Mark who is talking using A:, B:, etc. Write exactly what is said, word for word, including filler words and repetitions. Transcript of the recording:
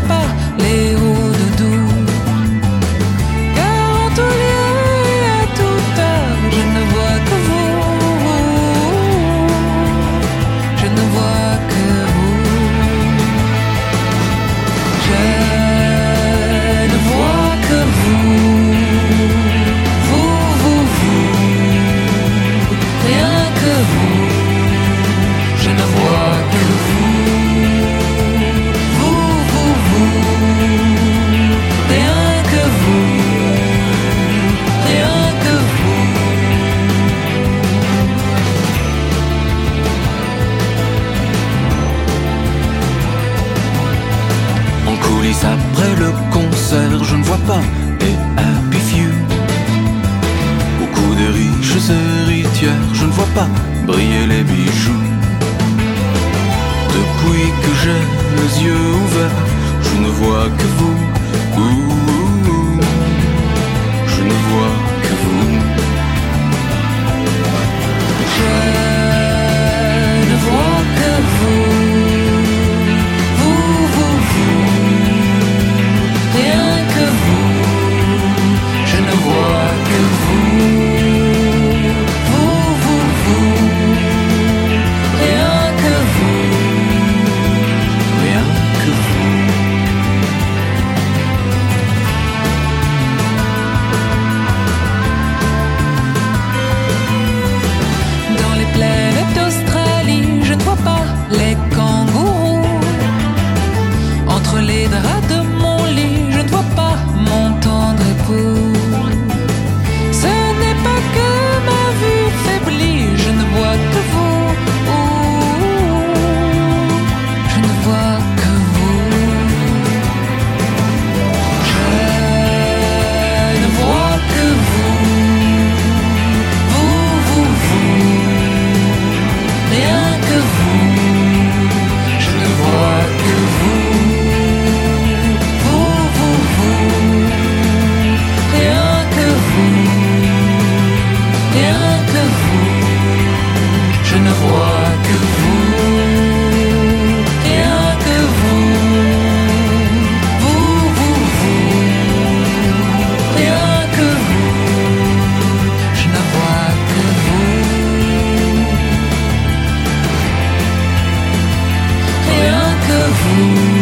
A: pas les hauts de doux. Car en tout lieu et à toute heure, je ne vois que vous. Je ne vois que vous. Je ne vois que vous. Vous, vous, vous. Rien que vous. Je ne vois que vous. Vous, vous, vous. Rien que vous. Rien que vous.
B: En coulisses après le concert, je ne vois pas les happy few. Beaucoup de riches héritières, je ne vois pas briller les bijoux. Depuis que j'ai les yeux ouverts, je ne vois que vous. Ouh, ouh, ouh. Je ne vois que vous.
A: Je ne vois que vous. Vous, vous, vous. Rien que vous. Je ne vois que vous. Vous, vous, vous. Rien que vous.
B: Rien que vous.
A: Dans les plaines d'Australie, je ne vois pas les kangourous. Entre les draps de mon lit, je ne vois pas mon tendre époux. Ce n'est pas que ma vue faiblit, je ne vois que vous. Je ne vois que vous. Je ne vois que vous. Vous, vous, vous. Rien que vous. Je ne vois que vous. Vous, vous, vous. Rien que vous. Rien que vous. Je ne vois que vous. Rien que vous. Vous, vous, vous. Rien que vous. Je ne vois que vous. Rien que vous.